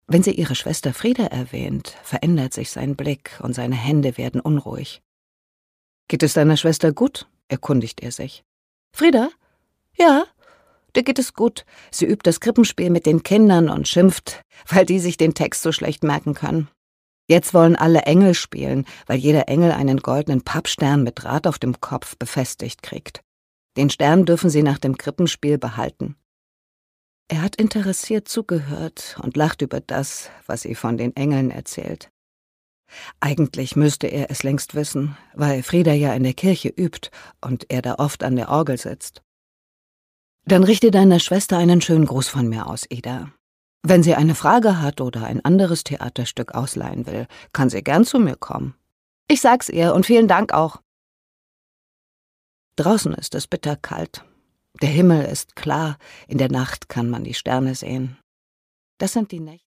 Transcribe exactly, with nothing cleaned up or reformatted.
Wenn sie ihre Schwester Frieda erwähnt, verändert sich sein Blick und seine Hände werden unruhig. »Geht es deiner Schwester gut?« erkundigt er sich. »Frieda? Ja, der geht es gut. Sie übt das Krippenspiel mit den Kindern und schimpft, weil die sich den Text so schlecht merken können. Jetzt wollen alle Engel spielen, weil jeder Engel einen goldenen Pappstern mit Draht auf dem Kopf befestigt kriegt. Den Stern dürfen sie nach dem Krippenspiel behalten.« Er hat interessiert zugehört und lacht über das, was sie von den Engeln erzählt. Eigentlich müsste er es längst wissen, weil Frieda ja in der Kirche übt und er da oft an der Orgel sitzt. »Dann richte deiner Schwester einen schönen Gruß von mir aus, Ida. Wenn sie eine Frage hat oder ein anderes Theaterstück ausleihen will, kann sie gern zu mir kommen. Ich sag's ihr und vielen Dank auch.« Draußen ist es bitterkalt. Der Himmel ist klar, in der Nacht kann man die Sterne sehen. Das sind die Nächte.